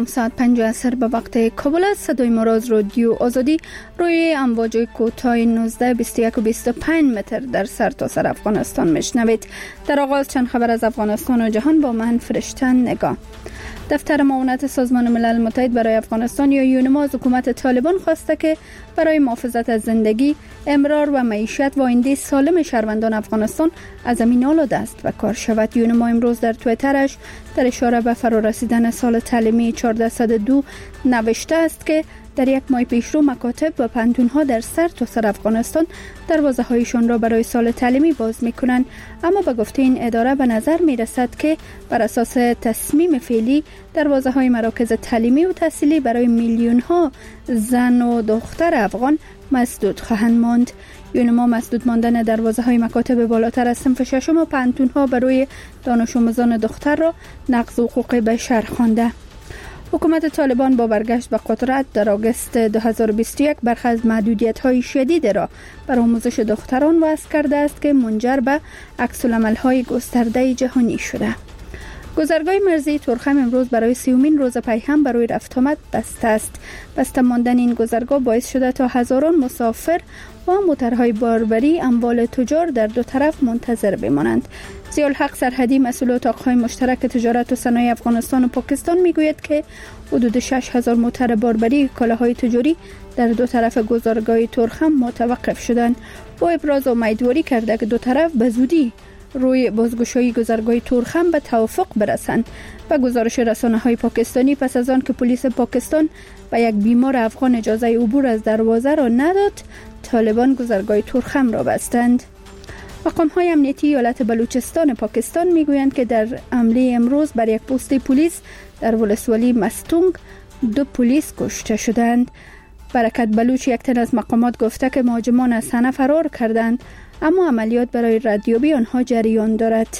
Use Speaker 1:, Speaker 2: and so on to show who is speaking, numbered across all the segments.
Speaker 1: سلام، ساعت 5 عصر به وقت کابل است. صدای ما را از رادیو آزادی روی امواج کوتاه 19 21 و 25 متر در سرتاسر افغانستان میشنوید. در آغاز چند خبر از افغانستان و جهان با من فرشته نگاه. دفتر معاونت سازمان ملل متحد برای افغانستان یا یونما از حکومت طالبان خواسته که برای محافظت از زندگی، امرار و معیشت و آینده سالم شهروندان افغانستان از زمین آلوده است و کار شود. یونما امروز در توییترش در اشاره به فرارسیدن سال تعلیمی 1402 نوشته است که در یک ماه پیش رو مکاتب و پنتونها در سرتاسر افغانستان دروازه هایشان را برای سال تعلیمی باز میکنند، اما به گفته این اداره به نظر میرسد که بر اساس تصمیم فعلی دروازه های مراکز تعلیمی و تحصیلی برای میلیون ها زن و دختر افغان مسدود خواهند ماند. یونما مسدود ماندن دروازه های مکاتب بالاتر از صنف ششم و پنتونها برای دانش آموزان دختر را نقض حقوق بشر خوانده. حکومت طالبان با برگشت به قدرت در آگوست 2021 برخی از محدودیت‌های شدید را بر آموزش دختران وضع کرده است که منجر به عکس‌العمل‌های گسترده جهانی شده. گذرگاه مرزی تورخم امروز برای 30مین روز پی هم برای رفت آمد بسته است. بسته ماندن این گذرگاه باعث شده تا هزاران مسافر و موترهای باربری اموال تجار در دو طرف منتظر بمانند. ضیاءالحق سرحدی مسئول اتاقهای مشترک تجارت و صنایع افغانستان و پاکستان میگوید که حدود 6000 موتر باربری کالاهای تجاری در دو طرف گذرگاه تورخم متوقف شدند. او ابراز امیدواری کرده که دو طرف به زودی روی بازگشایی گذرگاه تورخم به توافق برسند. و گزارش رسانه‌های پاکستانی پس از آن که پلیس پاکستان به یک بیمار افغان اجازه عبور از دروازه را نداد، طالبان گذرگاه تورخم را بستند. مقام‌های امنیتی ایالت بلوچستان پاکستان میگویند که در حمله امروز بر یک پست پلیس در ولسوالی مستونگ 2 پلیس کشته شدند. برکت بلوچ، یک تن از مقامات، گفته که مهاجمان از صحنه فرار کردند، اما عملیات برای ردیابی آنها جریان دارد.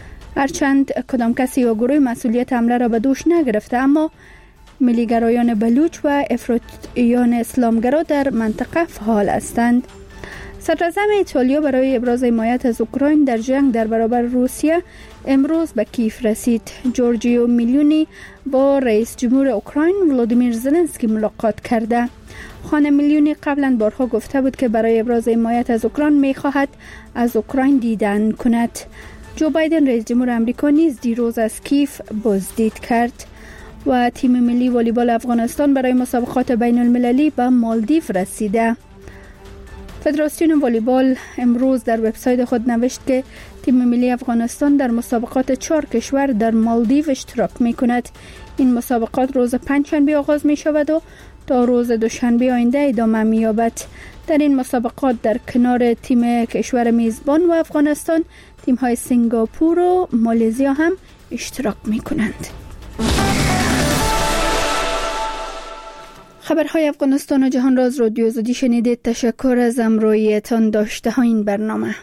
Speaker 1: هرچند کدام کسی یا گروه مسئولیت حمله را به دوش نگرفته، اما ملیگرایان بلوچ و افراطیان اسلامگرا در منطقه فعال هستند. صدراعظم ایتالیا برای ابراز حمایت از اوکراین در جنگ در برابر روسیه امروز به کیف رسید. جورجیو میلیونی با رئیس جمهور اوکراین ولودیمیر زلنسکی ملاقات کرده. خانم میلیونی قبلا بارها گفته بود که برای ابراز حمایت از اوکراین می‌خواهد از اوکراین دیدن کند. جو بایدن رئیس جمهور آمریکا نیز دیروز از کیف بازدید کرد. و تیم ملی والیبال افغانستان برای مسابقات بین المللی به مالدیو رسیده. فدراسیون والیبال امروز در وبسایت خود نوشت که تیم ملی افغانستان در مسابقات 4 کشور در مالدیو اشتراک می کند. این مسابقات روز پنجشنبه آغاز می شود و تا روز دوشنبه آینده ادامه می یابد. در این مسابقات در کنار تیم کشور میزبان و افغانستان، تیم های سنگاپور و مالزیا هم اشتراک می کنند. خبرهای افغانستان و جهان را از رادیو آزادی شنیدید. تشکر از همراهیتان داشته ها این برنامه.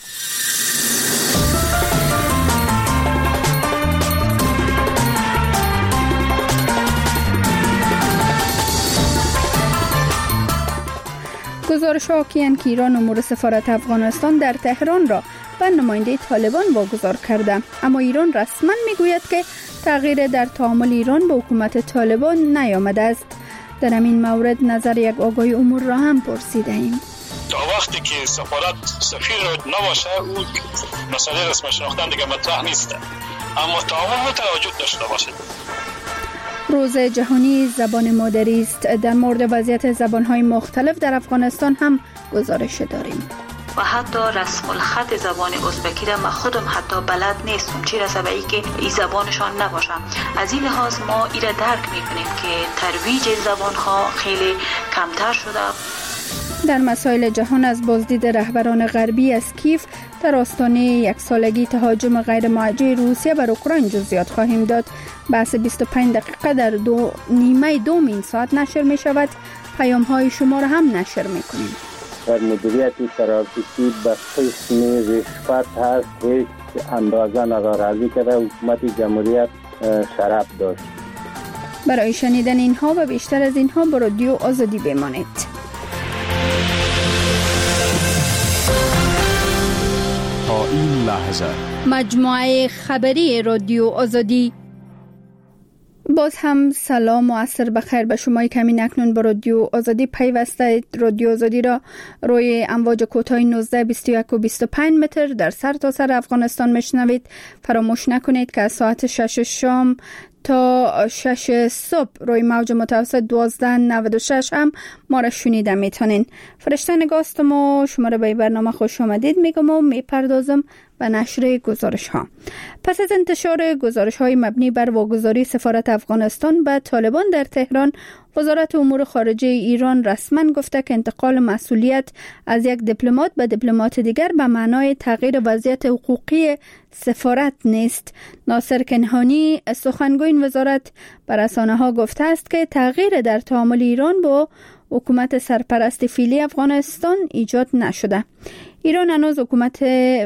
Speaker 1: گزارش ها حاکی‌اند که ایران امور سفارت افغانستان در تهران را به نماینده طالبان واگذار کرده، اما ایران رسما میگوید که تغییر در تعامل ایران با حکومت طالبان نیامده است. در همین مورد نظر یک آگاه امور را هم پرسیده ایم.
Speaker 2: تا وقتی که سفارت سفیر نباشه، اون مسئله رسم شناختن دیگه مطرح نیست، اما تعامل متواجد داشته باشه.
Speaker 1: روز جهانی زبان مادری است. در مورد وضعیت زبان‌های مختلف در افغانستان هم گزارش داریم.
Speaker 3: و حتی رسم الخط زبان ازبکی را من خودم حتی بلد نیستم، چی رسه به اینکه این زبانشان نباشه. از این لحاظ ما این را درک می‌کنیم که ترویج زبان‌ها خیلی کمتر شده.
Speaker 1: در مسائل جهان از بازدید رهبران غربی از کیف در آستانه 1 سالگی تهاجم غیر موجه روسیه بر اوکراین جزئیات خواهیم داد. بحث 25 دقیقه در نیمه دوم ساعت نشر می شود. پیام های شما را هم نشر می کنیم.
Speaker 4: در مدیریت ترافیکی به قسم رشوت هست، هیچ اندازه ناراضی کرده حکومت جمهوریت شرف داشت.
Speaker 1: برای شنیدن اینها و بیشتر از اینها با رادیو آزادی بمانید.
Speaker 5: تا این لحظه
Speaker 1: مجموعه خبری رادیو آزادی. باز هم سلام و عصر بخیر به شما که همین اکنون با رادیو آزادی پیوسته. رادیو آزادی را روی امواج کوتاه 19 21 و 25 متر در سرتاسر افغانستان میشنوید. فراموش نکنید که از ساعت 6 شام تا 6 صبح روی موج متوسط 1296 هم ما را شنیده میتونین. فرشته نگاستم و شما را به برنامه خوش آمدید میگم و میپردازم به نشر گزارش ها. پس از انتشار گزارش های مبنی بر واگذاری سفارت افغانستان به طالبان در تهران، وزارت امور خارجه ایران رسما گفته که انتقال مسئولیت از یک دیپلمات به دیپلمات دیگر به معنای تغییر وضعیت حقوقی سفارت نیست. ناصر کنعانی سخنگوی این وزارت به رسانه‌ها گفته است که تغییر در تعامل ایران با حکومت سرپرست فعلی افغانستان ایجاد نشده. ایران هنوز حکومت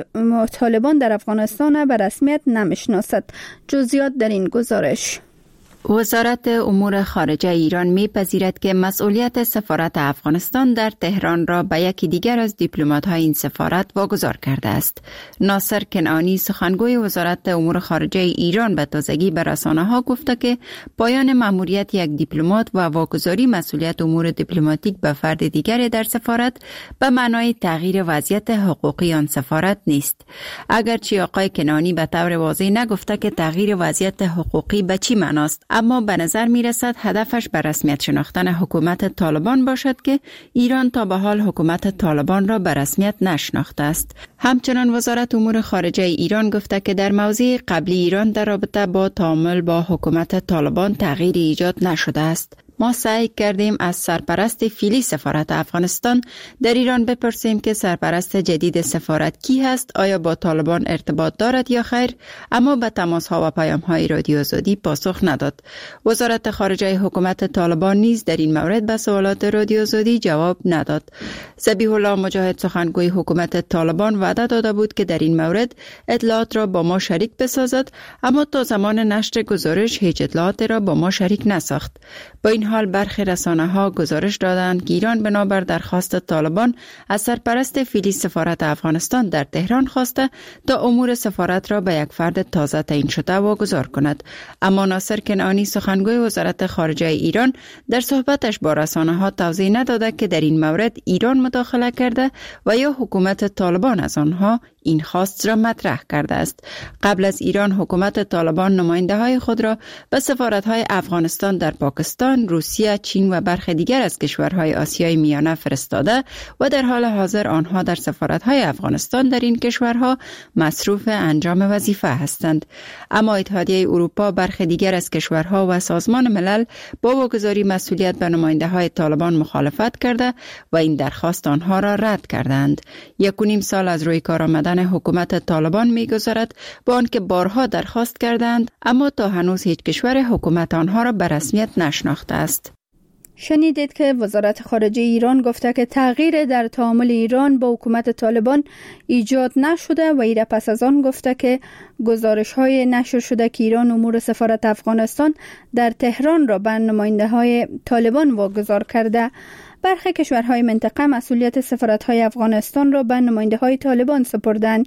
Speaker 1: طالبان در افغانستان به رسمیت نمیشناسد. جزئیات در این گزارش.
Speaker 5: وزارت امور خارجه ایران می‌پذیرد که مسئولیت سفارت افغانستان در تهران را به یکی دیگر از دیپلمات‌های این سفارت واگذار کرده است. ناصر کنعانی سخنگوی وزارت امور خارجه ایران به تازگی به رسانه‌ها گفته که پایان مأموریت یک دیپلمات و واگذاری مسئولیت امور دیپلماتیک به فرد دیگر در سفارت به معنای تغییر وضعیت حقوقی آن سفارت نیست. اگرچه آقای کنعانی به طور واضح نگفته که تغییر وضعیت حقوقی به چی معناست، اما به نظر می رسد هدفش به رسمیت شناختن حکومت طالبان باشد که ایران تا به حال حکومت طالبان را به رسمیت نشناخته است. همچنان وزارت امور خارجه ایران گفته که در موضع قبلی ایران در رابطه با تعامل با حکومت طالبان تغییری ایجاد نشده است. ما سعی کردیم از سرپرست فعلی سفارت افغانستان در ایران بپرسیم که سرپرست جدید سفارت کی هست، آیا با طالبان ارتباط دارد یا خیر، اما به تماس‌ها و پیام‌های رادیو آزادی پاسخ نداد. وزارت خارجه حکومت طالبان نیز در این مورد به سوالات رادیو آزادی جواب نداد. ذبیح الله مجاهد سخنگوی حکومت طالبان وعده داده بود که در این مورد اطلاعات را با ما شریک بسازد، اما تا زمان نشر گزارش هیچ اطلاعاتی را با ما شریک نساخت. با این حال برخی رسانه‌ها گزارش دادند که ایران بنابر درخواست طالبان از سرپرست فعلی سفارت افغانستان در تهران خواسته تا امور سفارت را به یک فرد تازه تعیین شده واگذار کند. اما ناصر کنعانی سخنگوی وزارت خارجه ایران در صحبتش با رسانه‌ها توضیح نداده که در این مورد ایران مداخله کرده و یا حکومت طالبان از آنها این خواست را مطرح کرده است. قبل از ایران حکومت طالبان نماینده‌های خود را به سفارت‌های افغانستان در پاکستان، روسیه، چین و برخی دیگر از کشورهای آسیای میانه فرستاده و در حال حاضر آنها در سفارت‌های افغانستان در این کشورها مصروف انجام وظیفه هستند. اما اتحادیه اروپا، برخی دیگر از کشورها و سازمان ملل با واگذاری مسئولیت به نماینده‌های طالبان مخالفت کرده و این درخواست آنها را رد کردند. 1.5 سال از روی کار آمدن حکومت طالبان می‌گذرد، با آنکه بارها درخواست کردند اما تا هنوز هیچ کشور حکومت آنها را به رسمیت نشناخته است.
Speaker 1: شنیدید که وزارت خارجه ایران گفته که تغییر در تعامل ایران با حکومت طالبان ایجاد نشده و ایره پس از آن گفته که گزارش‌های نشر شده که ایران امور سفارت افغانستان در تهران را به نماینده‌های طالبان واگذار کرده. برخی کشورهای منطقه مسئولیت سفارت‌های افغانستان را به نماینده‌های طالبان سپردند.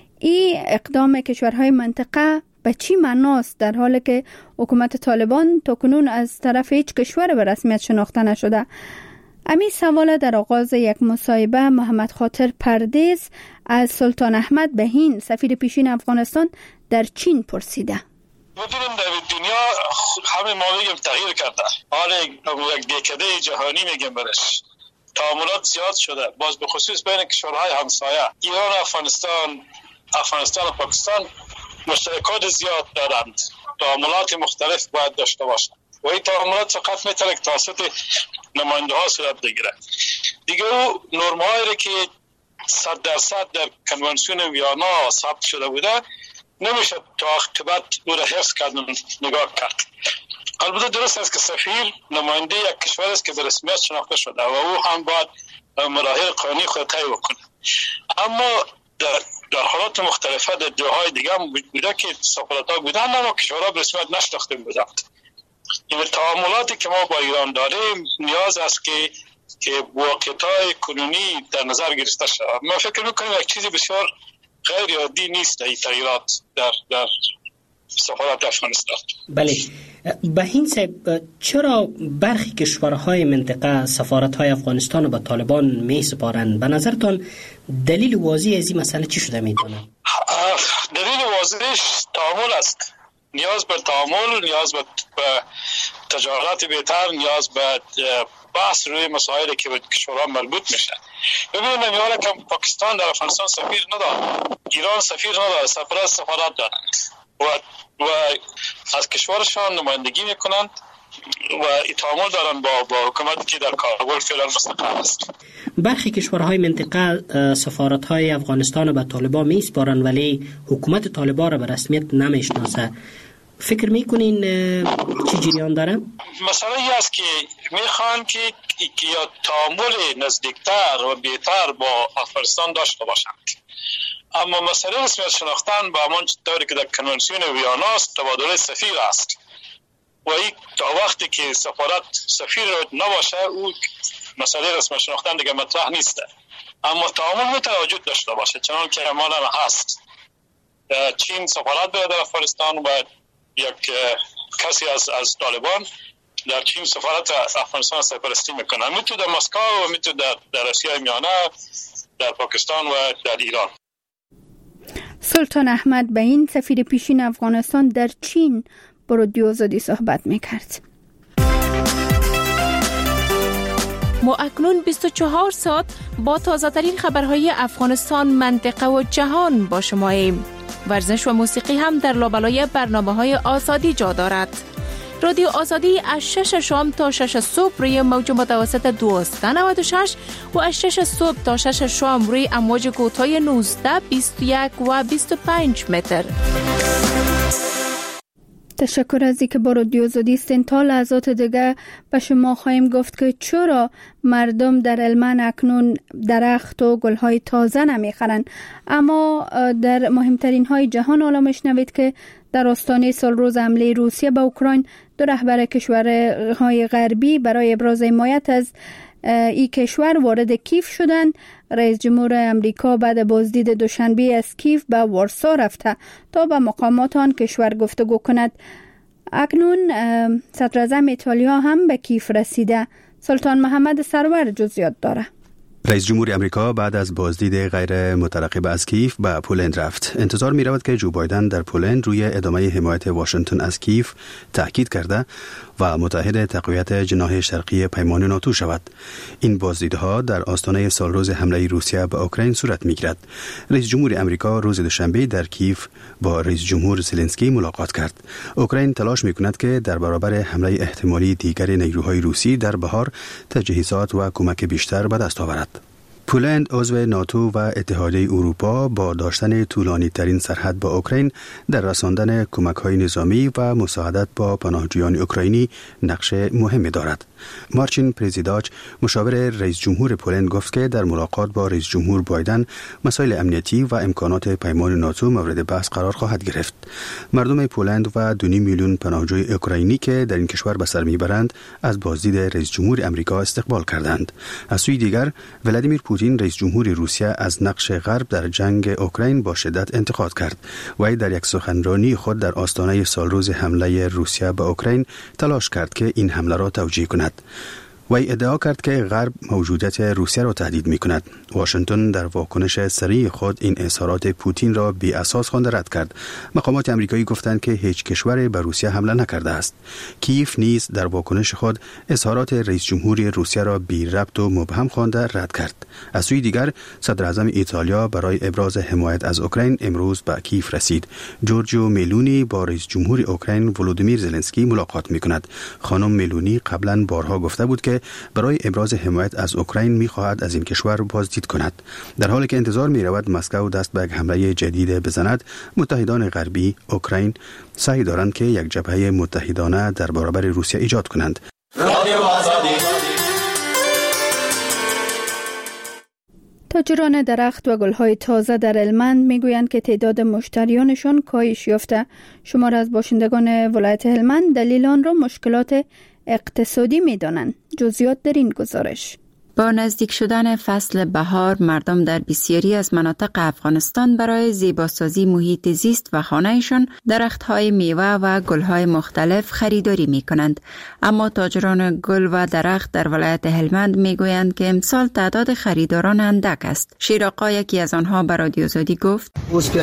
Speaker 1: این اقدام کشورهای منطقه به چی معناست در حالی که حکومت طالبان تاکنون از طرف هیچ کشور به رسمیت شناخته نشده؟ امی سوال در آغاز یک مصاحبه محمد خاطر پردیس از سلطان احمد بهین سفیر پیشین افغانستان در چین پرسیده.
Speaker 2: می‌دونیم در دنیا همه ما میگیم تغییر کرده. حالا یک دهکده جهانی میگیم برش. تعاملات زیاد شده. باز به خصوص بین کشورهای همسایه ایران و افغانستان و پاکستان مشترکات زیاد دارند. تعاملات مختلف باید داشته باشند. و این تعاملات فقط میتونه توسط نماینده ها صورت بگیره. دیگه نرم‌هایی که 100% در کنوانسیون ویانا ثبت شده بوده نمیشه تا عاقبت او را حفظ کرد و نگاه کرد. البته درست است که سفیر نماینده یک کشور است که به رسمیت شناخته شده و او هم باید مراحل قانونی خود طی بکنه. اما در حالات مختلفه در جاهای دیگه هم بوده که سفارت‌ها بودن اما کشورها به رسمیت نشناخته بودند. این تعاملاتی که ما با ایران داریم نیاز است که واقعیت‌های کنونی در نظر گرفته شود. ما فکر می‌کنیم یک چیزی بسیار غیر عادی نیست این تغییرات در سفارت افغانستان.
Speaker 6: بله، بهین صاحب، چرا برخی کشورهای منطقه سفارت‌های افغانستان به طالبان می سپارند؟ به نظرتان دلیل واضح از این مسئله چی شده میتونه؟
Speaker 2: دلیل واضحش تعامل است. نیاز به تعامل، نیاز به تجارت بهتر، نیاز به بحث روی مسائلی که به کشورها مربوط میشه. ببینید میاره که پاکستان در افغانستان سفیر نداره، ایران سفیر نداره، سفارت دارند و از کشورشان نمایندگی میکنند و تعامل دارن با حکومتی که در کابل فعلا مستقر است.
Speaker 6: برخی کشورهای منطقه سفارت‌های افغانستان به طالبان میسپارند ولی حکومت طالبان را به رسمیت نمیشناسه. فکر میکنین چی جریان داره؟
Speaker 2: مسئله ای است که میخوان که یا تعامل نزدیکتر و بهتر با افغانستان داشته باشند، اما مسئله رسمیت شناختن با همان طوری که در کنوانسیون ویانا است تبادل سفیر است و این تا وقتی که سفیر نباشه او مسئله رسمیت شناختن دیگه مطرح نیست، اما تعامل میتونه وجود داشته باشه چنان که امال هم هست. چین سفارت داره در افغانستان و یک کسی از طالبان در چین سفارت افغانستان سرپرستی میکنه، میتونه در مسکو و میتونه در آسیای میانه، در پاکستان و در ایران.
Speaker 1: سلطان احمد بعین سفیر پیشین افغانستان در چین با رادیو آزادی صحبت میکرد.
Speaker 7: ما اکنون 24 ساعت با تازه ترین خبرهای افغانستان، منطقه و جهان با شماییم. ورزش و موسیقی هم در لابلای برنامه‌های آزادی جا دارد. رادیو آزادی از 6 شام تا 6 صبح روی موج متوسط 1296 و از 6 صبح تا 6 شام روی امواج کوتاه 19، 21 و 25 متر.
Speaker 1: تشکر از اینکه با رادیو آزادی هستین. تا لحظات دیگه به شما خواهیم گفت که چرا مردم در هلمند اکنون درخت و گلهای تازه نمیخرند. اما در مهمترین های جهان حالا میشنوید که در آستانه سالروز حمله روسیه به اوکراین دو رهبر کشورهای غربی برای ابراز حمایت از این کشور وارد کیف شدند. رئیس جمهور امریکا بعد بازدید دوشنبه از کیف به وارسا رفته تا با مقامات آن کشور گفتگو کند. اکنون صدر اعظم ایتالیا هم به کیف رسیده. سلطان محمد سرور جزئیات داره.
Speaker 8: رئیس جمهور امریکا بعد از بازدید غیر مترقب از کیف به پولند رفت. انتظار می رود که جو بایدن در پولند روی ادامه حمایت واشنگتن از کیف تاکید کرده و متحد تقویت جناح شرقی پیمان ناتو شود. این بازدیدها در آستانه سالروز حمله روسیه به اوکراین صورت می گیرد. رئیس جمهور امریکا روز دوشنبه در کیف با رئیس جمهور زلنسکی ملاقات کرد. اوکراین تلاش می کند که در برابر حمله احتمالی دیگر نیروهای روسی در بهار تجهیزات و کمک بیشتر به دست آورد. پولند عضو ناتو و اتحادیه اروپا با داشتن طولانی ترین سرحد با اوکراین در رساندن کمک‌های نظامی و مساعدت با پناهجویان اوکراینی نقش مهمی دارد. مارچین پرزیداچ مشاور رئیس جمهور پولند گفت که در ملاقات با رئیس جمهور بایدن مسائل امنیتی و امکانات پیمان ناتو مورد بحث قرار خواهد گرفت. مردم پولند و 2.5 میلیون پناهجوی اوکراینی که در این کشور به سر میبرند از بازدید رئیس جمهور امریکا استقبال کردند. از سوی دیگر ولادیمیر پوتین رئیس جمهور روسیه از نقش غرب در جنگ اوکراین با شدت انتقاد کرد. وی در یک سخنرانی خود در آستانه سالروز حمله روسیه به اوکراین تلاش کرد که این حمله را توجیه کند. وی ادعا کرد که غرب موجودیت روسیه را تهدید می کند. واشنگتن در واکنش سریع خود این اظهارات پوتین را بی اساس خوانده رد کرد. مقامات آمریکایی گفتند که هیچ کشوری به روسیه حمله نکرده است. کیف نیز در واکنش خود اظهارات رئیس جمهور روسیه را بی ربط و مبهم خوانده رد کرد. از سوی دیگر صدر اعظم ایتالیا برای ابراز حمایت از اوکراین امروز به کیف رسید. جورجیو ملونی با رئیس جمهور اوکراین ولودیمیر زلنسکی ملاقات می کند. خانم ملونی قبلا بارها گفته بود که برای ابراز حمایت از اوکراین می‌خواهد از این کشور بازدید کند. در حالی که انتظار می‌رود مسکو دست به یک حمله جدید بزند، متحدان غربی اوکراین سعی دارند که یک جبهه متحدانه در برابر روسیه ایجاد کنند.
Speaker 1: تاجران درخت و گل‌های تازه در هلمند میگویند که تعداد مشتریانشان کاهش یافته. شمار از باشندگان ولایت هلمند دلیل آن را مشکلات اقتصادی می‌دانند. جزئیات در این گزارش.
Speaker 5: با نزدیک شدن فصل بهار، مردم در بسیاری از مناطق افغانستان برای زیباسازی محیط زیست و خانه‌شان درخت‌های میوه و گل‌های مختلف خریداری می‌کنند. اما تاجران گل و درخت در ولایت هلمند می‌گویند که امسال تعداد خریداران اندک است. شیراقا یکی از آنها به رادیو آزادی گفت: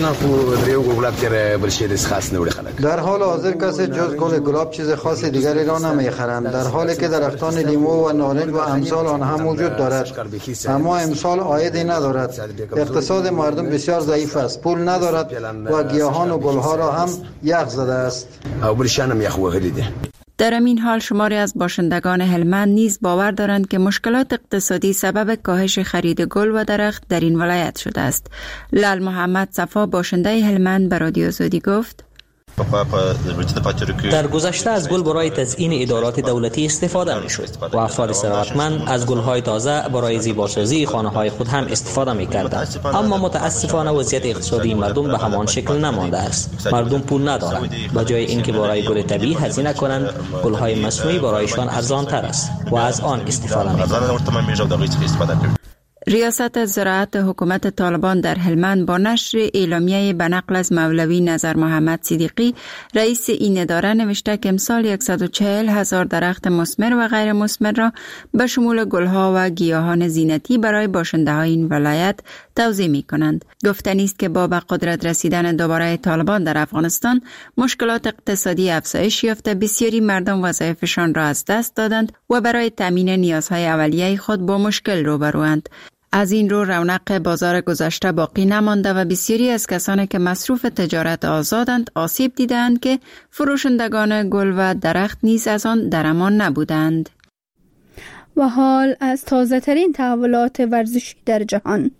Speaker 9: در حال حاضر کسی جز گل گلاب چیز خاص دیگری را نمی‌خرند، در حالی که درختان لیمو و نارنج و امثال آنها موجود دارد، اما امسال عایدی ندارد. اقتصاد مردم بسیار ضعیف است، پول ندارد و گیاهان و گلها را هم یخ زده است.
Speaker 5: در این حال شماری از باشندگان هلمند نیز باور دارند که مشکلات اقتصادی سبب کاهش خرید گل و درخت در این ولایت شده است. لال محمد صفا باشنده هلمند به رادیو آزادی گفت:
Speaker 10: در گذشته از گل برای تزیین ادارات دولتی استفاده می شد و افراد ثروتمند از گل‌های تازه برای زیباسازی خانه‌های خود هم استفاده می کردند. اما متاسفانه وضعیت اقتصادی مردم به همان شکل نمانده است. مردم پول ندارند. به جای اینکه برای گل طبیعی هزینه کنند، گل‌های مصنوعی برایشان ارزان‌تر است و از آن استفاده می کنند.
Speaker 5: ریاست زراعت حکومت طالبان در هلمند با نشر اعلامیه به نقل از مولوی نظر محمد صدیقی رئیس این اداره نوشته که امسال 140,000 درخت مثمر و غیر مثمر را به شمول گلها و گیاهان زینتی برای باشنده های این ولایت توزیع می کنند. گفتنی است که با به قدرت رسیدن دوباره طالبان در افغانستان مشکلات اقتصادی افزایش یافته، بسیاری مردم وظایفشان را از دست دادند و برای تامین نیازهای اولیه خود با مشکل روبروند. از این رو رونق بازار گذشته باقی نمانده و بسیاری از کسانی که مصروف تجارت آزادند آسیب دیدند که فروشندگان گل و درخت نیز از آن در امان نبودند.
Speaker 1: و حال از تازه ترین تحولات ورزشی در جهان.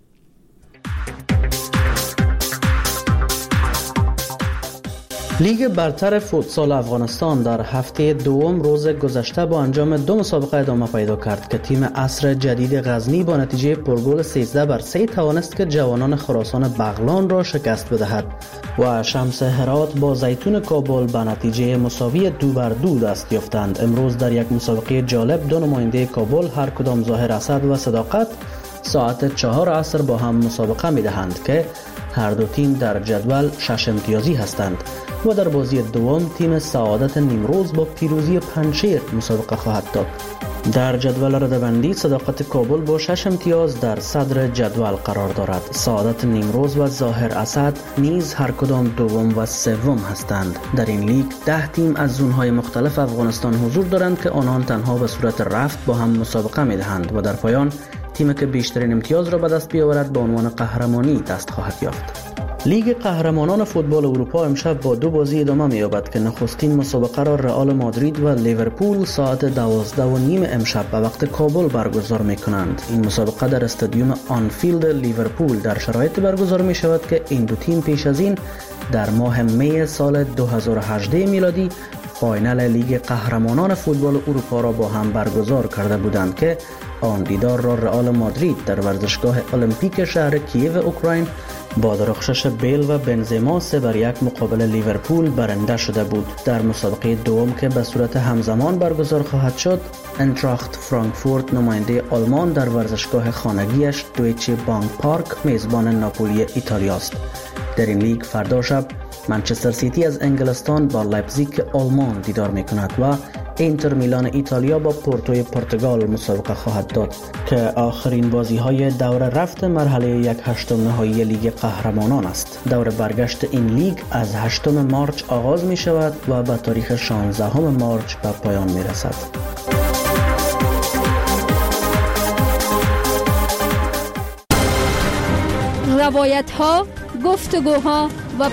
Speaker 11: لیگ برتر فوتسال افغانستان در هفته دوم روز گذشته با انجام 2 مسابقه ادامه پیدا کرد که تیم عصر جدید غزنی با نتیجه پرگل 13-3 توانست که جوانان خراسان بغلان را شکست بدهد و شمس هرات با زیتون کابل به نتیجه مساوی 2-2 دست یافتند. امروز در یک مسابقه جالب 2 نماینده کابل هر کدام ظاهر اسد و صداقت ساعت 4 عصر با هم مسابقه می دهند که هر دو تیم در جدول 6 امتیازی هستند و در بازی دوم تیم سعادت نیمروز با پیروزی پنجشیر مسابقه خواهد داد. در جدول رده‌بندی صداقت کابل با 6 امتیاز در صدر جدول قرار دارد. سعادت نیمروز و ظاهر اسد نیز هر کدام دوم و سوم هستند. در این لیگ 10 تیم از زون‌های مختلف افغانستان حضور دارند که آنان تنها به صورت رفت با هم مسابقه می‌دهند و در پایان تیمی که بیشترین امتیاز را به دست بیاورد به عنوان قهرمانی دست خواهد یافت. لیگ قهرمانان فوتبال اروپا امشب با 2 بازی ادامه می‌یابد که نخستین مسابقه را رئال مادرید و لیورپول ساعت 12:30 امشب به وقت کابل برگزار می‌کنند. این مسابقه در استادیوم آنفیلد لیورپول در شرایط برگزار می‌شود که این دو تیم پیش از این در ماه می سال 2018 میلادی فاینال لیگ قهرمانان فوتبال اروپا را با هم برگزار کرده بودند که آن دیدار را رئال مادرید در ورزشگاه المپیک شهر کییو اوکراین با درخشش بیل و بنزما 3-1 مقابل لیورپول برنده شده بود. در مسابقه دوم که به صورت همزمان برگزار خواهد شد، انتراخت فرانکفورت نماینده آلمان در ورزشگاه خانگیش دویچه بانک پارک میزبان ناپولی ایتالیا است. در این لیگ فردا شب منچستر سیتی از انگلستان با لایپزیگ آلمان دیدار میکند و اینتر میلان ایتالیا با پورتوی پرتغال مسابقه خواهد داد که آخرین بازی‌های دور رفت مرحله 1/8 نهایی لیگ قهرمانان است. دور برگشت این لیگ از 8 مارچ آغاز می شود و به تاریخ 16 مارچ به پایان می رسد.
Speaker 1: روایت‌ها، گفتگوها و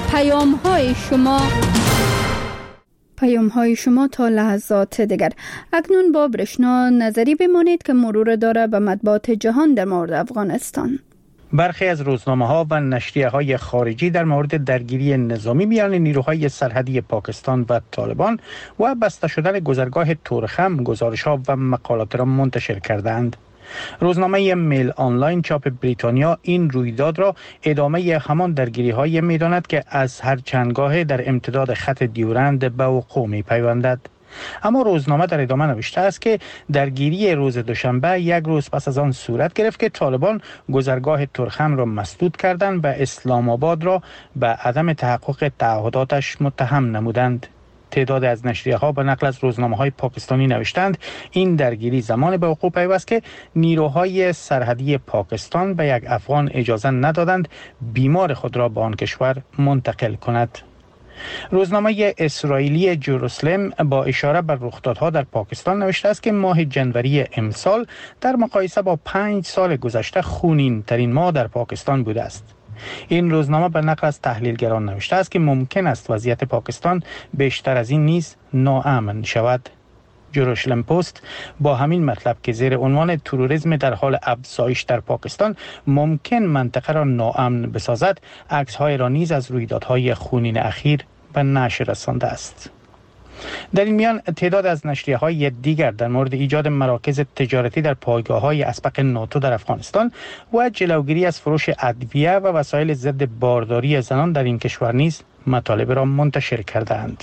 Speaker 1: پیام‌های شما تا لحظات دیگر. اکنون با برشنا نظری بمانید که مرور داره به مطبوعات جهان در مورد افغانستان.
Speaker 12: برخی از روزنامه‌ها و نشریه‌های خارجی در مورد درگیری نظامی میان نیروهای سرحدی پاکستان و طالبان و بسته شدن گذرگاه تورخم گزارش‌ها و مقالات را منتشر کردند. روزنامه میل آنلاین چاپ بریتانیا این رویداد را ادامه همان درگیری‌های می‌داند که از هر چندگاه در امتداد خط دیورند به وقوع می‌پیوندد. اما روزنامه در ادامه نوشته است که درگیری روز دوشنبه یک روز پس از آن صورت گرفت که طالبان گذرگاه ترخم را مسدود کردند و اسلام آباد را به عدم تحقق تعهداتش متهم نمودند. تعداد از نشریه ها به نقل از روزنامه های پاکستانی نوشتند این درگیری زمان به وقوع پیوست که نیروهای سرحدی پاکستان به یک افغان اجازه ندادند بیمار خود را به آن کشور منتقل کند. روزنامه اسرائیلی جروسلم با اشاره بر رخدادها در پاکستان نوشته است که ماه جنوری امسال در مقایسه با 5 سال گذشته خونین ترین ماه در پاکستان بوده است. این روزنامه به نقل از تحلیلگران نوشته است که ممکن است وضعیت پاکستان بیشتر از این نیز ناامن شود. جروسلم پست با همین مطلب که زیر عنوان تروریسم در حال افزایش در پاکستان ممکن منطقه را ناامن بسازد، عکس‌های را نیز از رویدادهای خونین اخیر به نشر رسانده است. در این میان تعداد از نشریه‌های دیگر در مورد ایجاد مراکز تجارتی در پایگاه‌های اسبق ناتو در افغانستان و جلوگیری از فروش ادویه و وسایل ضد بارداری زنان در این کشور نیز مطالب را منتشر کردند.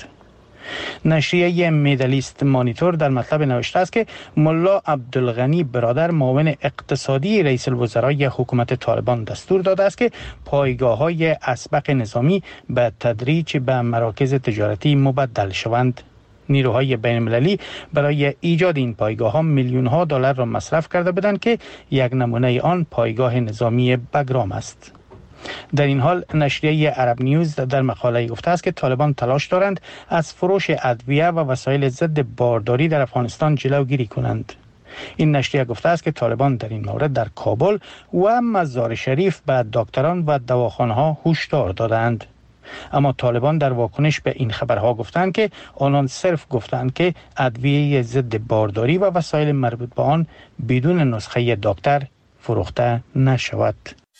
Speaker 12: نشریه میدلیست مانیتور در مطلب نوشته است که ملا عبدالغنی برادر معاون اقتصادی رئیس الوزرای حکومت طالبان دستور داده است که پایگاه‌های اسبق نظامی به تدریج به مراکز تجارتی مبدل شوند. نیروهای بین‌المللی برای ایجاد این پایگاه‌ها میلیون‌ها دلار را مصرف کرده بودند که یک نمونه آن پایگاه نظامی بگرام است. در این حال نشریه عرب نیوز در مقاله گفته است که طالبان تلاش دارند از فروش ادویه و وسایل ضد بارداری در افغانستان جلوگیری کنند. این نشریه گفته است که طالبان در این مورد در کابل و مزار شریف به دکتران و دواخانه‌ها هشدار دادند. اما طالبان در واکنش به این خبرها گفتند که آنان صرف گفتند که ادویه ضد بارداری و وسایل مربوط به آن بدون نسخه دکتر فروخته نشود.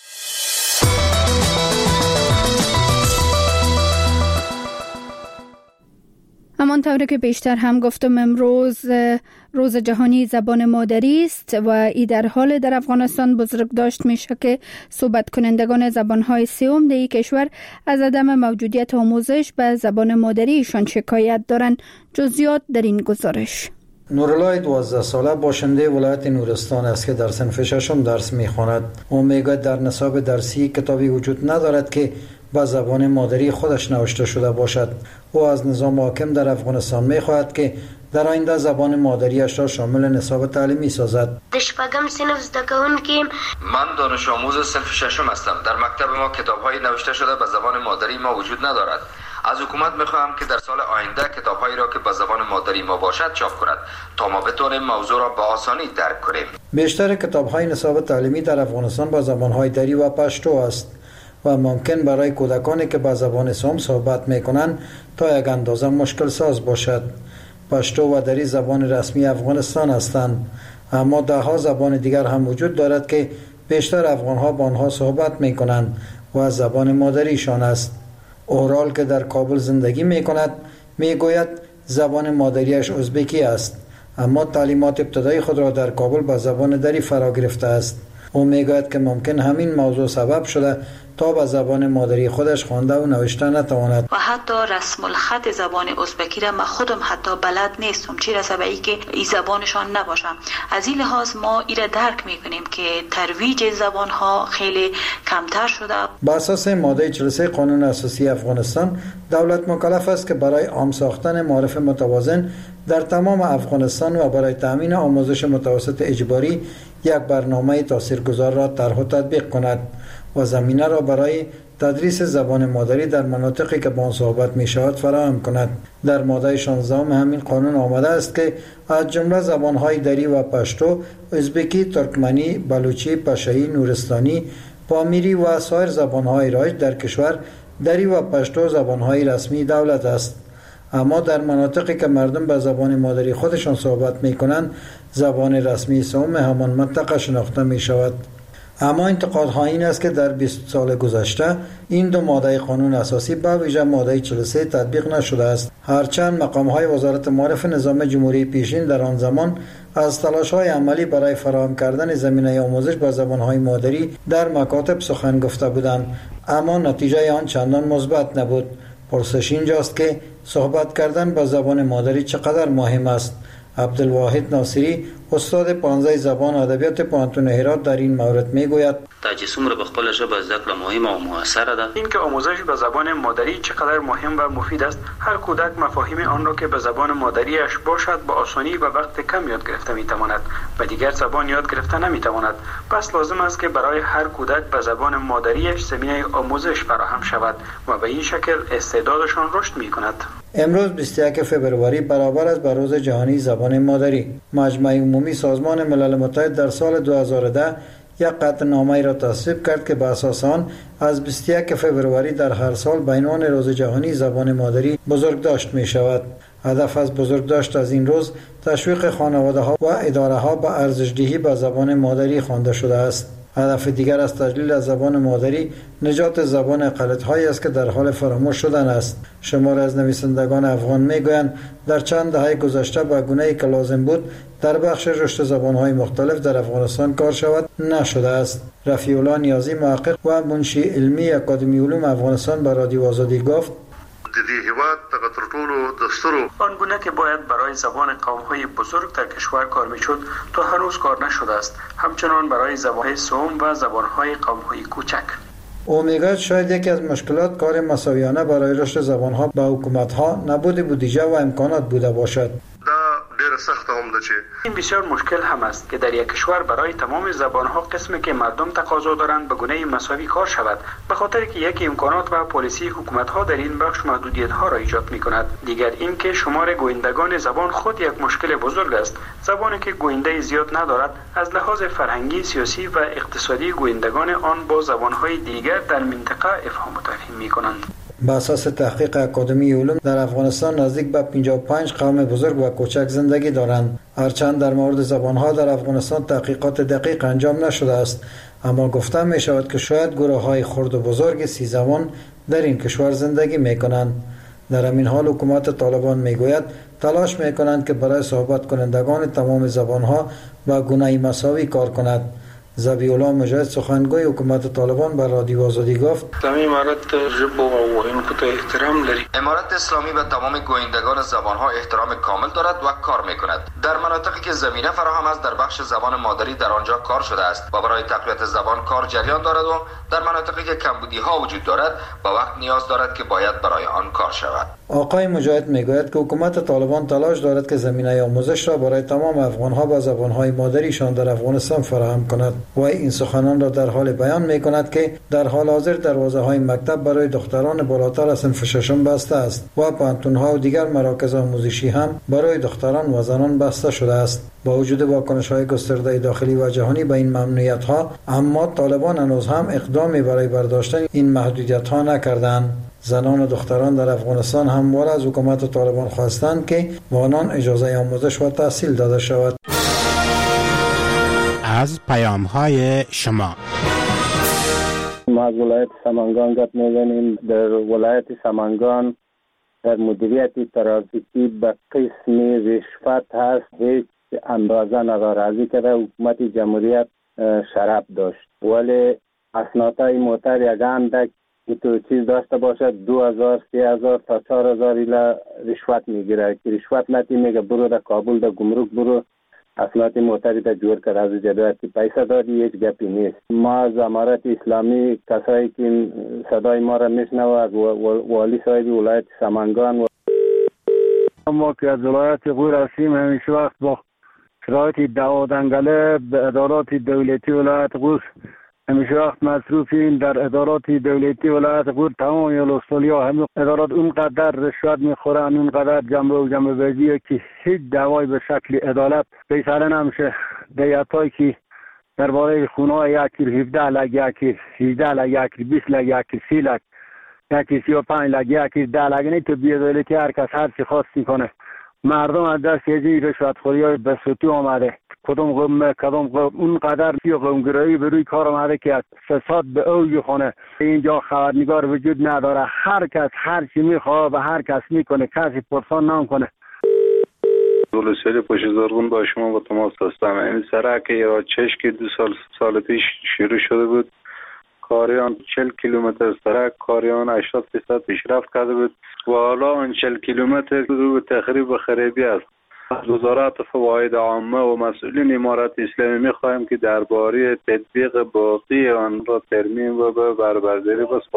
Speaker 1: همانطور که بیشتر هم گفتم امروز روز جهانی زبان مادری است و ای در حال در افغانستان بزرگ داشت میشه که صحبت کنندگان زبانهای سوم در کشور از عدم موجودیت آموزش به زبان مادریشان شکایت دارند. جزئیات در این گزارش.
Speaker 9: نورالله 12 ساله باشنده ولایت نورستان است که در صنف ششم درس میخواند. او میگوید در نصاب درسی کتابی وجود ندارد که با زبان مادری خودش نوشته شده باشد. او از نظام حاکم در افغانستان میخواهد که در آینده زبان مادریش را شامل نصاب تعلیمی سازد.
Speaker 13: شپږم صنف زده کوونکی
Speaker 14: من دانش آموز صنف ششم هستم. در مکتب ما کتاب‌های نوشته شده به زبان مادری ما وجود ندارد. از حکومت میخواهم که در سال آینده کتاب‌هایی را که به زبان مادری ما باشد چاپ کند تا ما بتوانیم موضوع را به آسانی درک کنیم.
Speaker 9: بیشتر کتاب‌های نصاب تعلیمی در افغانستان با زبان‌های دری و پشتو است و ممکن برای کودکانی که با زبان سوم صحبت میکنند تا یک اندازه مشکل ساز باشد. پشتو و دری زبان رسمی افغانستان هستند، اما ده‌ها زبان دیگر هم وجود دارد که بیشتر افغان‌ها با آنها صحبت میکنند و زبان مادریشان است. اورال که در کابل زندگی میکند میگوید زبان مادریش ازبکی است، اما تعلیمات ابتدایی خود را در کابل با زبان دری فرا گرفته است. او میگوید که ممکن همین موضوع سبب شده تا به زبان مادری خودش خوانده و نوشته نتواند.
Speaker 3: و حتی رسم الخط زبان ازبکی را من خودم حتی بلد نیستم، چه رسه به اینکه این زبانشان نباشه. از این لحاظ ما این را درک میکنیم که ترویج زبان ها خیلی کمتر شده.
Speaker 9: بر اساس ماده 43 قانون اساسی افغانستان دولت مکلف است که برای عام ساختن معارف متوازن در تمام افغانستان و برای تامین آموزش متوسط اجباری یک برنامه تاثیرگذار را طرح و تطبیق کند و زمینه را برای تدریس زبان مادری در مناطقی که با آن صحبت می شود فراهم کند. در ماده 16 همین قانون آمده است که از جمله زبانهای دری و پشتو، ازبکی، ترکمنی، بلوچی، پشه‌ای، نورستانی، پامیری و سایر زبانهای رایج در کشور دری و پشتو زبانهای رسمی دولت است. اما در مناطقی که مردم به زبان مادری خودشان صحبت می کنند زبان رسمی سوم همان منطقه شناخته می شود. اما انتقادها این است که در 20 سال گذشته این دو ماده قانون اساسی به ویژه ماده 43 تطبیق نشده است. هرچند مقام‌های وزارت معارف نظام جمهوری پیشین در آن زمان از تلاش‌های عملی برای فراهم کردن زمینه آموزش به زبان‌های مادری در مکاتب سخن گفته بودند، اما نتیجه آن چندان مثبت نبود. پرسش اینجاست که صحبت کردن با زبان مادری چقدر مهم است. عبدالواحد ناصری استاد 15 زبان ادبیات پوهنتون هرات در این مورد میگوید
Speaker 15: تجسم رو به خپل ژبه زده کړه مهمه او موثره ده.
Speaker 16: اینکه آموزش به زبان مادری چقدر مهم و مفید است. هر کودک مفاهیم آن را که به زبان مادریش باشد با آسانی و وقت کم یاد گرفته میتواند و دیگر زبان یاد گرفته نمیتواند. پس لازم است که برای هر کودک به زبان مادریش زمینه آموزش فراهم شود و به این شکل استعدادشان رشد میکند.
Speaker 9: امروز 21 فوریه برابر است با روز جهانی زبان مادری. مجمع عمومی سازمان ملل متحد در سال 2010 یک قطعنامه را تصویب کرد که به اساس آن از 21 فوریه در هر سال به عنوان روز جهانی زبان مادری بزرگداشت می شود. هدف از بزرگداشت از این روز تشویق خانواده ها و اداره ها به ارزش‌دهی به زبان مادری خوانده شده است. هدف دیگر از تجلیل از زبان مادری نجات زبان اقلیت‌هایی است که در حال فراموش شدن است. شمار از نویسندگان افغان میگویند در چند دهه گذشته به گونه‌ای که لازم بود در بخش رشد زبان‌های مختلف در افغانستان کار شود نشده است. رفیع الله نیازی محقق و منشی علمی اکادمی علوم افغانستان به رادیو آزادی گفت
Speaker 16: آن گونه که باید برای زبان قوم‌های بزرگ در کشور کار می‌شد تا هنوز کار نشده است. همچنان برای زبان‌های سوم و زبان‌های قوم‌های کوچک.
Speaker 9: او میگوید شاید یکی از مشکلات کار مساویانه برای رشد زبان‌ها به حکومت‌ها نبود بودجه و امکانات بوده باشد.
Speaker 16: این بسیار مشکل هم است که در یک کشور برای تمام زبان‌ها قسمی که مردم تقاضا دارند به گونه مساوی کار شود، به خاطر که یک امکانات و پالیسی حکومت‌ها در این بخش محدودیت‌ها را ایجاد می‌کند. دیگر اینکه شمار گویندگان زبان خود یک مشکل بزرگ است. زبانی که گوینده زیاد ندارد از لحاظ فرهنگی، سیاسی و اقتصادی گویندگان آن با زبان‌های دیگر در منطقه افهام و تفهیم می‌کنند.
Speaker 9: به اساس تحقیق اکادمی علوم در افغانستان نزدیک به 55 قوم بزرگ و کوچک زندگی دارند. هرچند در مورد زبانها در افغانستان تحقیقات دقیق انجام نشده است، اما گفته می شود که شاید گروه‌های خرد و بزرگ 30 زبان در این کشور زندگی می کنند. در همین حال حکومت طالبان می گوید تلاش می کنند که برای صحبت کنندگان تمام زبانها با گونه مساوی کار کند. ذبیح الله مجاهد سخنگوی حکومت طالبان بر رادیو آزادی گفت
Speaker 14: امارت اسلامی به تمام گویندگان زبانها احترام کامل دارد و کار میکند. در مناطقی که زمینه فراهم است در بخش زبان مادری در آنجا کار شده است و برای تقویت زبان کار جریان دارد و در مناطقی که کمبودی ها وجود دارد با وقت نیاز دارد که باید برای آن کار شود.
Speaker 9: آقای مجاهد میگوید که حکومت طالبان تلاش دارد که زمینه آموزش را برای تمام افغانها با زبانهای مادریشان در افغانستان فراهم کند. و این سخنان را در حال بیان می کند که در حال حاضر دروازه های مکتب برای دختران بالاتر از صنف ششم بسته است و پانتونها و دیگر مراکز آموزشی هم برای دختران و زنان بسته شده است. با وجود واکنش های گسترده داخلی و جهانی به این ممنوعیت ها، اما طالبان هنوز هم اقدامی برای برداشتن این محدودیت ها نکردند. زنان و دختران در افغانستان همواره از حکومت طالبان خواستند که به آنان اجازه آموزش و تحصیل داده شود.
Speaker 12: از پیام‌های شما
Speaker 4: ما از ولایت سمنگان گپ می‌زنیم. در ولایت سمنگان در مدیریت ترافیکی به قسمی رشوت هست، هیچ اندازه نداره. کرده حکومت جمهوریت شراب داشت، ولی اسنادهای موتر یک اندک تو چیز داشته باشد 2000 3000 تا 4000 الی رشوت میگیره که رشوت نتی میگه برو در کابل در گمرک برو اسناد موتری تا جور کرد از جدویت که پیسه دادی هیچ گپی نیست. ما از امارت اسلامی کسایی که صدای ما را میشنوند والی صاحب ولایت سمنگان و
Speaker 17: ما که از ولایت غور هستیم همیشه وقت با شرایط دعوا دنگله به ادارات دولتی ولایت غور همیشه وقت مصروفیم. در ادارات دولتی ولایت غور تمام ولسوالی‌ها همه ادارات اونقدر رشوت میخورن، اونقدر جمع بازی که هیچ دعوای به شکل عدالت فیصله نمیشه. دیتایی که درباره خونه یکی 17 لک، یکی 18 لک، یکی 20 لک، یکی 30 لک، یکی 35 لک، یکی 10 لک، نه تو بی‌عدالتی هر کس هر چی خواست میکنه. مردم از دست یه رشوت خوری به سوتی آمده. کدام قوم اونقدر قومگرایی به روی کار آمده که از فساد به اوج خونه. اینجا خبرنگار وجود نداره، هر کس هر چی میخواد و هر کس میکنه، کسی پرسان نمیکنه.
Speaker 18: ولسوالی پشت زرغون با شما با تماس هستم. این سرک ایراد چش که 2 سال پیش شروع شده بود، کاریان 40 کیلومتر سرک کاریان 80% پیشرفت کرده بود و حالا آن 40 کیلومتر رو به تخریب و خرابی است. از وزارت فواید عامه و مسئولین امارت اسلامی می‌خواهیم که درباره تطبیق باقی آن را ترمیم و به بربرداری